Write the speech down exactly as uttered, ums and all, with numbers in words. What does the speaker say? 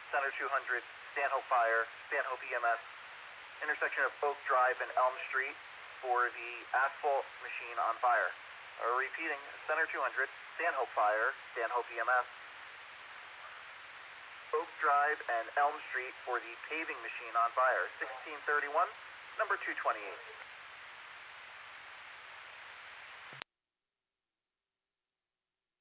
Center two hundred, Stanhope Fire, Stanhope E M S, intersection of Oak Drive and Elm Street for the asphalt machine on fire. Uh, repeating, Center two hundred, Stanhope Fire, Stanhope E M S, Oak Drive and Elm Street for the paving machine on fire. sixteen thirty-one, number two twenty-eight.